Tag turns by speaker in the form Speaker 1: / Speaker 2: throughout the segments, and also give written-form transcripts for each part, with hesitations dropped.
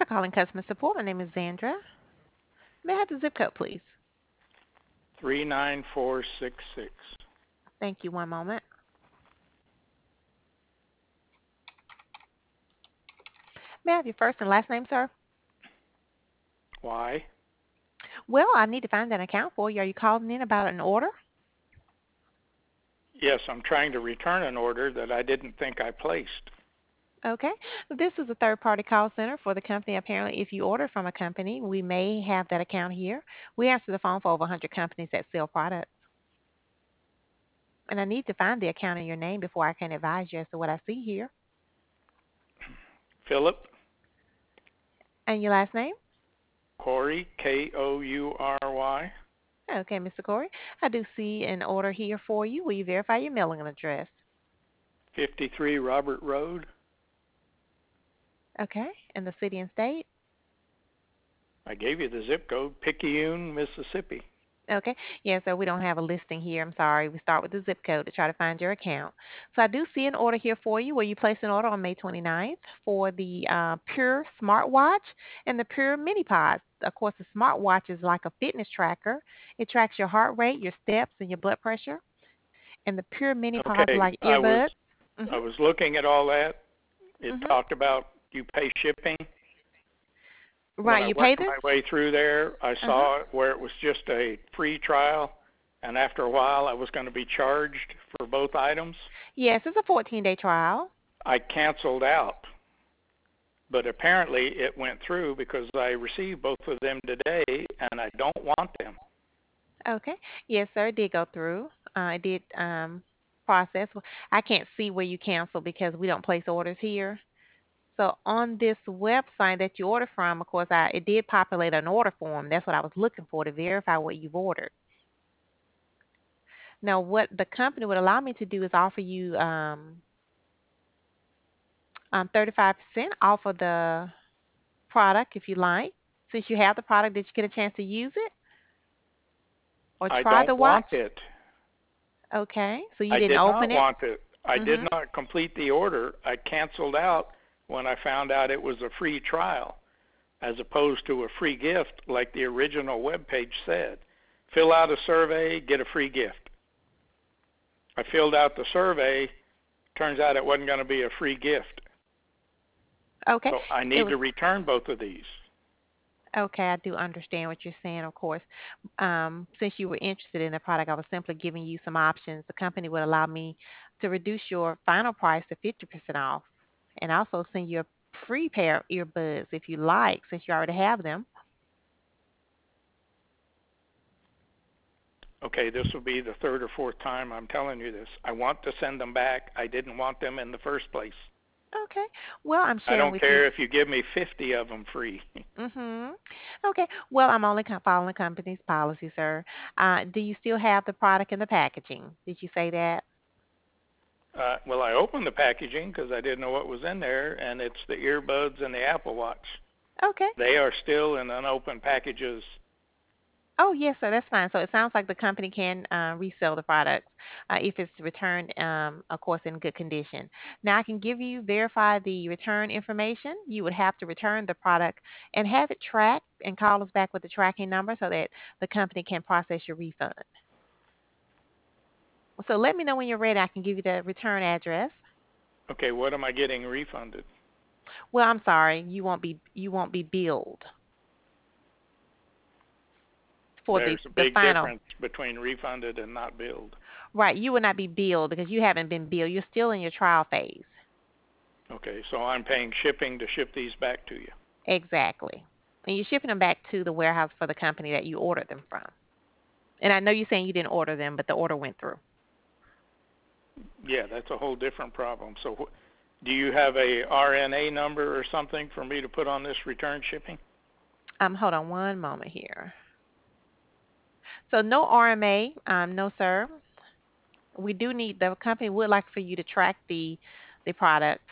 Speaker 1: for calling customer support. My name is Zandra. May I have the zip code, please?
Speaker 2: 39466.
Speaker 1: Thank you. One moment. May I have your first and last name, sir?
Speaker 2: Why?
Speaker 1: Well, I need to find an account for you. Are you calling in about an order?
Speaker 2: Yes, I'm trying to return an order that I didn't think I placed.
Speaker 1: Okay. This is a third-party call center for the company. Apparently, if you order from a company, we may have that account here. We answer the phone for over 100 companies that sell products. And I need to find the account in your name before I can advise you as to what I see here.
Speaker 2: Philip
Speaker 1: And your last name?
Speaker 2: Coury, Koury.
Speaker 1: Okay, Mr. Corey. I do see an order here for you. Will you verify your mailing address?
Speaker 2: 53 Robert Road.
Speaker 1: Okay. And the city and state?
Speaker 2: I gave you the zip code, Picayune, Mississippi.
Speaker 1: Okay. Yeah, so we don't have a listing here. I'm sorry. We start with the zip code to try to find your account. So I do see an order here for you where you placed an order on May 29th for the Pure smartwatch and the Pure mini pods. Of course, the smartwatch is like a fitness tracker. It tracks your heart rate, your steps, and your blood pressure. And the Pure mini pods are
Speaker 2: Okay,
Speaker 1: like earbuds.
Speaker 2: I
Speaker 1: Mhm.
Speaker 2: was looking at all that. It
Speaker 1: Mhm.
Speaker 2: talked about you pay shipping. When
Speaker 1: Right.
Speaker 2: I
Speaker 1: You pay
Speaker 2: worked
Speaker 1: this?
Speaker 2: my way through there, I
Speaker 1: Uh huh.
Speaker 2: saw where it was just a free trial, and after a while I was going to be charged for both items.
Speaker 1: Yes, it's a 14-day trial.
Speaker 2: I canceled out, but apparently it went through because I received both of them today and I don't want them.
Speaker 1: Okay. Yes, sir. It did go through. It did process. Well, I can't see where you cancel because we don't place orders here. So on this website that you order from, of course, it did populate an order form. That's what I was looking for to verify what you've ordered. Now, what the company would allow me to do is offer you 35% off of the product if you like. Since you have the product, did you get a chance to use it or
Speaker 2: I
Speaker 1: try
Speaker 2: don't
Speaker 1: the
Speaker 2: want
Speaker 1: watch?
Speaker 2: it.
Speaker 1: Okay. So you
Speaker 2: I
Speaker 1: didn't
Speaker 2: did
Speaker 1: open
Speaker 2: not
Speaker 1: it?
Speaker 2: want it. I did
Speaker 1: Mhm.
Speaker 2: not complete the order. I canceled out when I found out it was a free trial as opposed to a free gift like the original web page said. Fill out a survey, get a free gift. I filled out the survey, turns out it wasn't going to be a free gift.
Speaker 1: Okay.
Speaker 2: So I
Speaker 1: It
Speaker 2: need
Speaker 1: was
Speaker 2: to return both of these.
Speaker 1: okay. I do understand what you're saying, of course. Since you were interested in the product, I was simply giving you some options. The company would allow me to reduce your final price to 50% off and also send you a free pair of earbuds if you like, since you already have them.
Speaker 2: Okay, this will be the third or fourth time I'm telling you this. I want to send them back. I didn't want them in the first place.
Speaker 1: Okay. Well, I'm
Speaker 2: I
Speaker 1: sharing
Speaker 2: don't
Speaker 1: with you.
Speaker 2: care if you give me 50 of them free.
Speaker 1: Mhm. Okay. Well, I'm only following the company's policy, sir. Do you still have the product in the packaging? Did you say that?
Speaker 2: Well, I opened the packaging because I didn't know what was in there, and it's the earbuds and the Apple Watch.
Speaker 1: Okay.
Speaker 2: They are still in unopened packages.
Speaker 1: Oh, yes, sir. That's fine. So it sounds like the company can resell the product if it's returned, of course, in good condition. Now, I can verify the return information. You would have to return the product and have it tracked and call us back with the tracking number so that the company can process your refund. So let me know when you're ready. I can give you the return address.
Speaker 2: Okay, what am I getting refunded?
Speaker 1: Well, I'm sorry, you won't be billed for the
Speaker 2: There's a
Speaker 1: the
Speaker 2: big
Speaker 1: final.
Speaker 2: difference between refunded and not billed.
Speaker 1: Right, you will not be billed because you haven't been billed. You're still in your trial phase.
Speaker 2: Okay, so I'm paying shipping to ship these back to you.
Speaker 1: Exactly. And you're shipping them back to the warehouse for the company that you ordered them from. And I know you're saying you didn't order them, but the order went through.
Speaker 2: Yeah, that's a whole different problem. So, do you have a RNA number or something for me to put on this return shipping?
Speaker 1: Hold on one moment here. So no RMA, no sir. We do need the company would like for you to track the product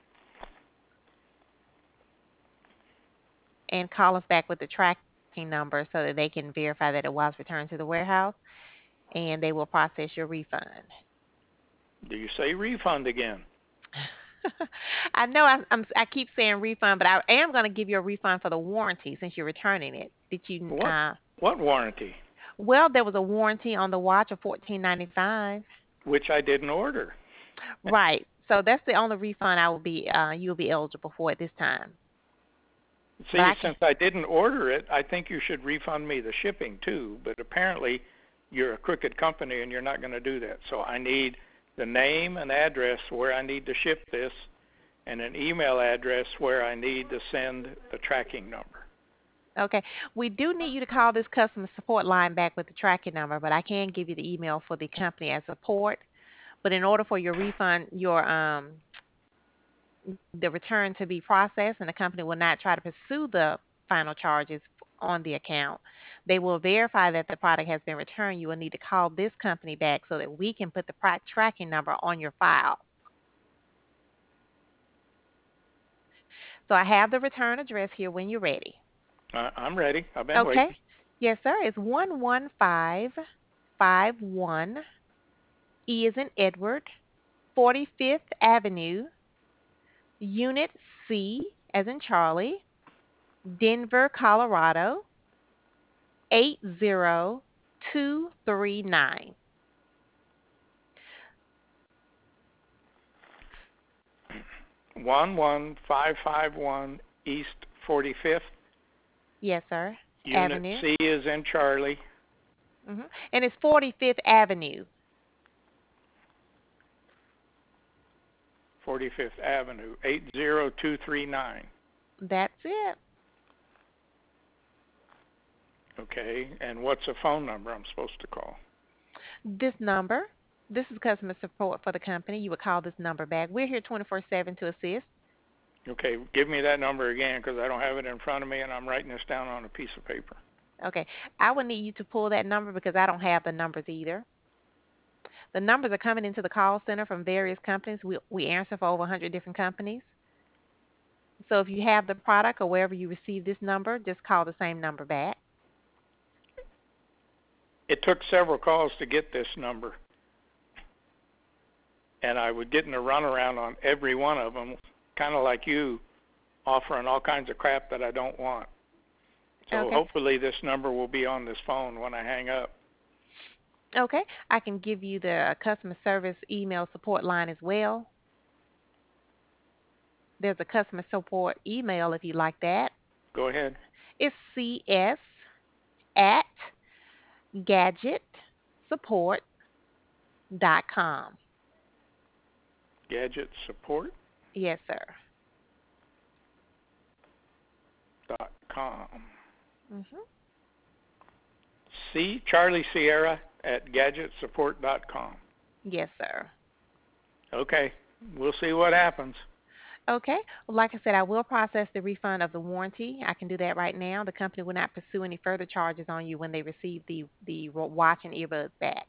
Speaker 1: and call us back with the tracking number so that they can verify that it was returned to the warehouse and they will process your refund.
Speaker 2: Do you say refund again?
Speaker 1: I know I keep saying refund, but I am going to give you a refund for the warranty since you're returning it. Did you
Speaker 2: What what warranty?
Speaker 1: well, there was a warranty on the watch of 14.95.
Speaker 2: Which I didn't order.
Speaker 1: Right. So that's the only refund I will be you'll be eligible for at this time. But
Speaker 2: See,
Speaker 1: I can
Speaker 2: since I didn't order it, I think you should refund me the shipping too. But apparently, you're a crooked company and you're not going to do that. So I need the name and address where I need to ship this, and an email address where I need to send the tracking number.
Speaker 1: Okay. We do need you to call this customer support line back with the tracking number, but I can give you the email for the company as support. But in order for your refund, your the return to be processed, and the company will not try to pursue the final charges on the account, they will verify that the product has been returned. You will need to call this company back so that we can put the tracking number on your file. So I have the return address here when you're ready.
Speaker 2: I'm ready. I've been
Speaker 1: Okay.
Speaker 2: waiting.
Speaker 1: Yes, sir. It's 11551 E as in Edward, 45th Avenue, Unit C as in Charlie, Denver, Colorado, 80239.
Speaker 2: 11551 East 45th,
Speaker 1: Yes, sir.
Speaker 2: Unit
Speaker 1: Avenue.
Speaker 2: C is in Charlie,
Speaker 1: And it's 45th Avenue.
Speaker 2: 45th Avenue, 80239.
Speaker 1: That's it.
Speaker 2: Okay, and what's a phone number I'm supposed to call?
Speaker 1: This number, this is customer support for the company. You would call this number back. We're here 24/7 to assist.
Speaker 2: Okay, give me that number again because I don't have it in front of me and I'm writing this down on a piece of paper.
Speaker 1: Okay. I will need you to pull that number because I don't have the numbers either. The numbers are coming into the call center from various companies. We answer for over 100 different companies. So if you have the product or wherever you receive this number, just call the same number back.
Speaker 2: It took several calls to get this number, and I would get in a runaround on every one of them, kind of like you, offering all kinds of crap that I don't want. So
Speaker 1: Okay.
Speaker 2: hopefully this number will be on this phone when I hang up.
Speaker 1: Okay. I can give you the customer service email support line as well. There's a customer support email if you like that.
Speaker 2: Go ahead.
Speaker 1: It's cs at gadgetsupport.com.
Speaker 2: GadgetSupport.com.
Speaker 1: Yes, sir. Mhm.
Speaker 2: C Charlie Sierra at GadgetSupport.com.
Speaker 1: Yes, sir.
Speaker 2: Okay, we'll see what happens.
Speaker 1: Okay. Well, like I said, I will process the refund of the warranty. I can do that right now. The company will not pursue any further charges on you when they receive the watch and earbuds back.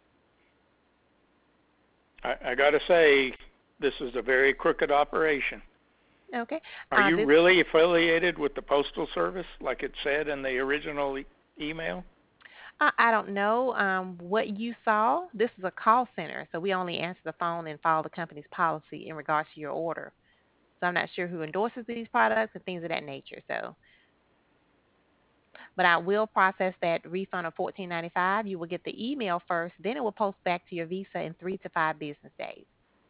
Speaker 2: I got to say, this is a very crooked operation.
Speaker 1: Okay.
Speaker 2: Are you
Speaker 1: This
Speaker 2: really affiliated with the Postal Service, like it said in the original email?
Speaker 1: I don't know what you saw. This is a call center, so we only answer the phone and follow the company's policy in regards to your order. So I'm not sure who endorses these products and things of that nature. So, but I will process that refund of 14.95. You will get the email first, then it will post back to your Visa in 3 to 5 business days.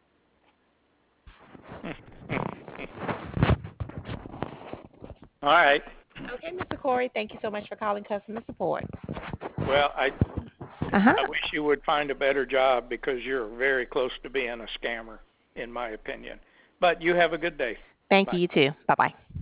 Speaker 2: All right.
Speaker 1: Okay, Mr. Corey, thank you so much for calling customer support.
Speaker 2: Well,
Speaker 1: Uh huh.
Speaker 2: I wish you would find a better job because you're very close to being a scammer, in my opinion. But you have a good day.
Speaker 1: Thank
Speaker 2: Bye.
Speaker 1: you, you too. Bye bye.